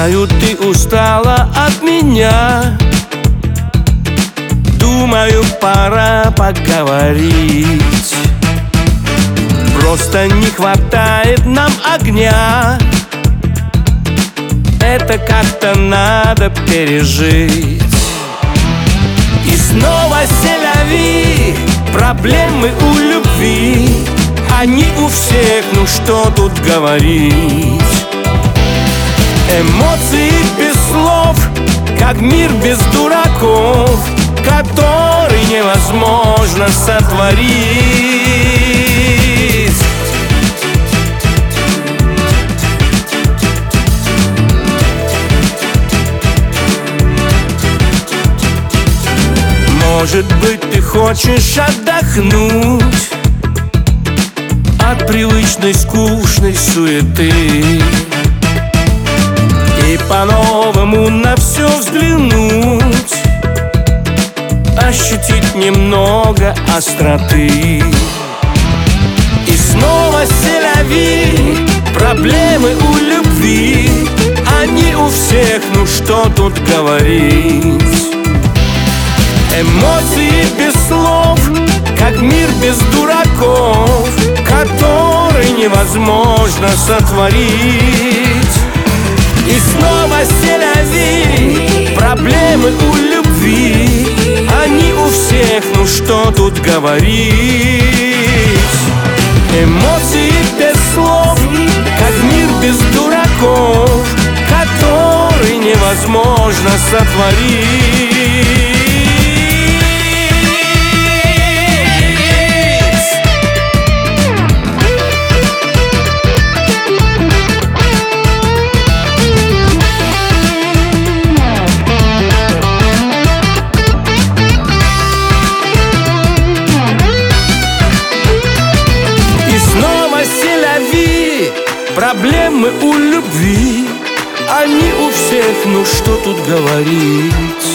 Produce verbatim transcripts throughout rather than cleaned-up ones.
Знаю, ты устала от меня. Думаю, пора поговорить. Просто не хватает нам огня. Это как-то надо пережить. И снова селяви, проблемы у любви. Они у всех, ну что тут говорить. Эмоции без слов, как мир без дураков, который невозможно сотворить. Может быть, ты хочешь отдохнуть от привычной скучной суеты и по-новому на все взглянуть, ощутить немного остроты. И снова селяви, проблемы у любви. Они у всех, ну что тут говорить. Эмоции без слов, как мир без дураков, который невозможно сотворить. И снова селяви, проблемы у любви. Они у всех, ну что тут говорить. Эмоции без слов, как мир без дураков, который невозможно сотворить. Проблемы у любви, они у всех, ну что тут говорить.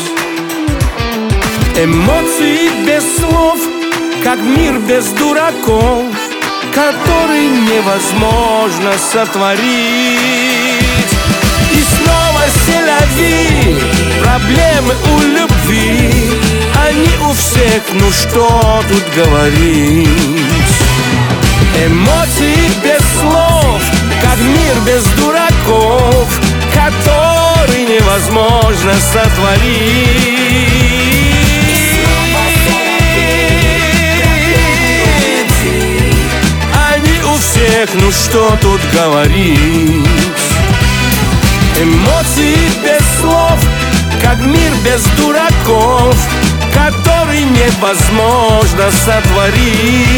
Эмоции без слов, как мир без дураков, который невозможно сотворить. И снова селяви, проблемы у любви, они у всех, ну что тут говорить. Эмоции без слов, как мир без дураков, который невозможно сотворить. Они у всех, ну что тут говорить. Эмоции без слов, как мир без дураков, который невозможно сотворить.